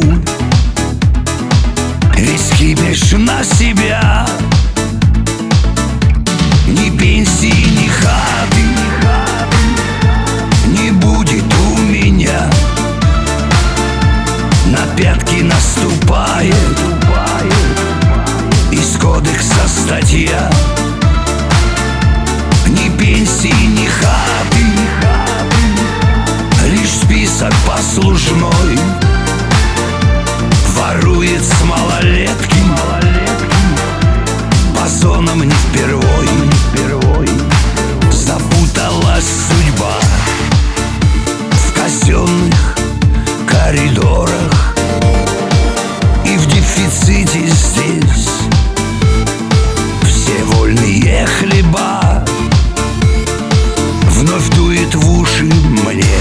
весь кипиш на себя. Ни пенсии, ни хаты не будет у меня. На пятки наступает из кодекса статья. Ни пенсии, ни хаты, лишь список послужной. Ворует с малолетки, по зонам не впервой. Запуталась судьба в казенных коридорах, и в дефиците здесь все вольные хлеба. Вновь дует в уши мне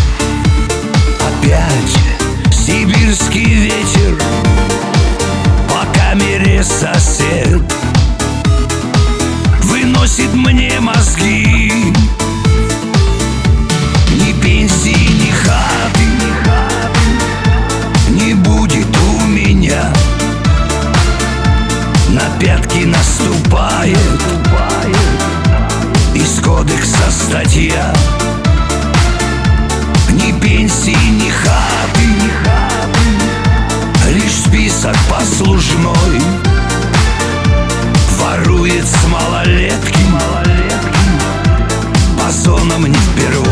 опять сибирский ветер. По камере сосед выносит мне мозги. Ни пенсии, ни хаты не будет у меня. На пятки наступает из кодекса статья. Ни пенсии, ни хаты, лишь список послужной. Ворует с малолетки, по зонам не впервой.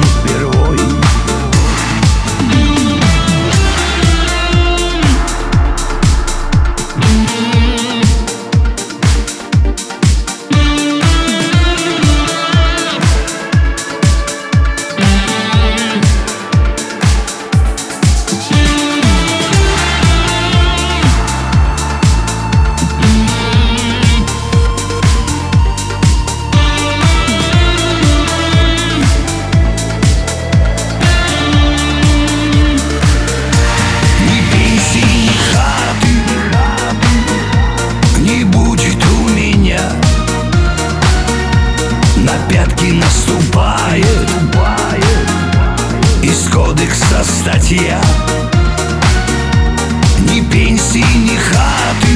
На пятки наступает из кодекса статья. Ни пенсии, ни хаты,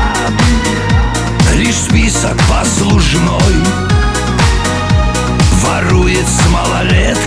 лишь список послужной. Ворует с малолетки,